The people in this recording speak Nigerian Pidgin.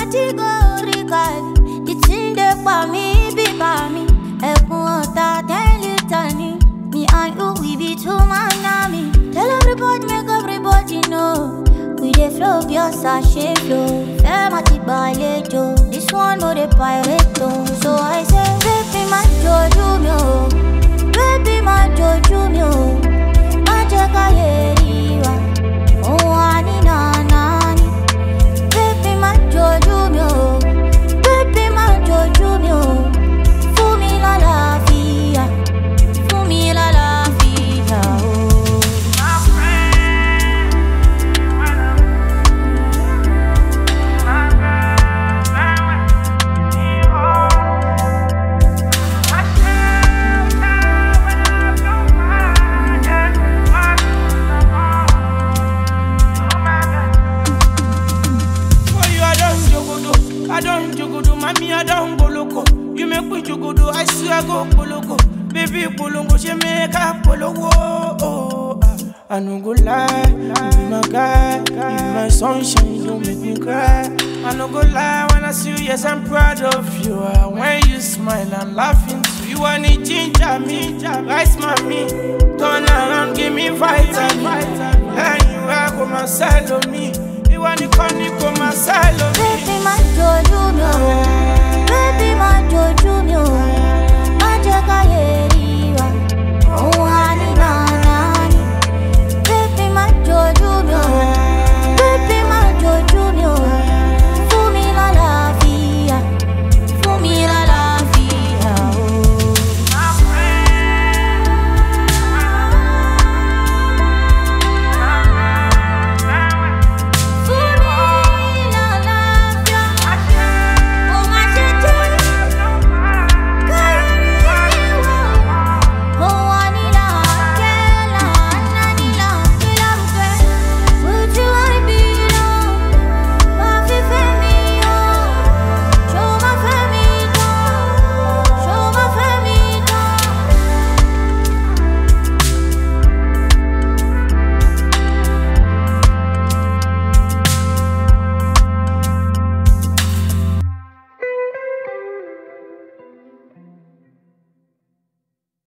categorical. It's in the for me, be by me. Water, tell you, Tony. Me and you, we be two man army. Tell everybody, make everybody know. We the flow, your sachet flow. Fermati balletto. This one no the pirate tone. So I say, baby, my jojo mio. Baby, my jojo mio. Majaka yeriwa. Oh, ani na nani. Baby, my jojo mio. Baby, my jojo mio. Fumi la la fia. Fumi la la fia. Oh. I don't jogodo, mommy, I don't go loco. You make me jogodo, I swear go poloko. Baby polongo, she make a polowo. I no go lie, you be my guy, you be my sunshine, you don't make me cry. I no go lie when I see you, yes I'm proud of you. When you smile, I'm laughing too. You want it ginger me, rice mommy. Turn around, give me vitamin. And you are go my side of me. You want to come,